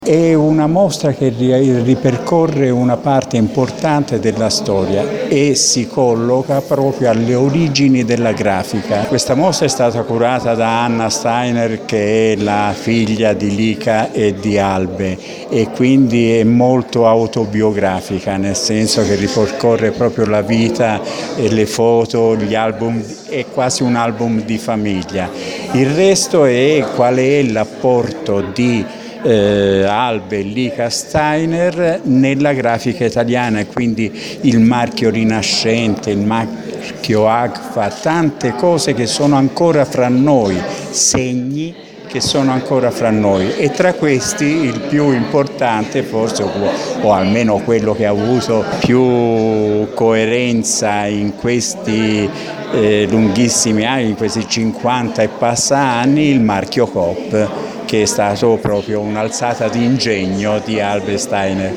È una mostra che ripercorre una parte importante della storia e si colloca proprio alle origini della grafica. Questa mostra è stata curata da Anna Steiner, che è la figlia di Lica e di Albe, e quindi è molto autobiografica, nel senso che ripercorre proprio la vita e le foto, gli album, è quasi un album di famiglia. Il resto è qual è l'apporto di Albe e Lica Steiner nella grafica italiana, e quindi il marchio Rinascente, il marchio Agfa, tante cose che sono ancora fra noi, segni che sono ancora fra noi, e tra questi il più importante forse, o almeno quello che ha avuto più coerenza in questi lunghissimi anni, in questi 50 e passa anni, il marchio Coop, che è stato proprio un'alzata di ingegno di Albe Steiner.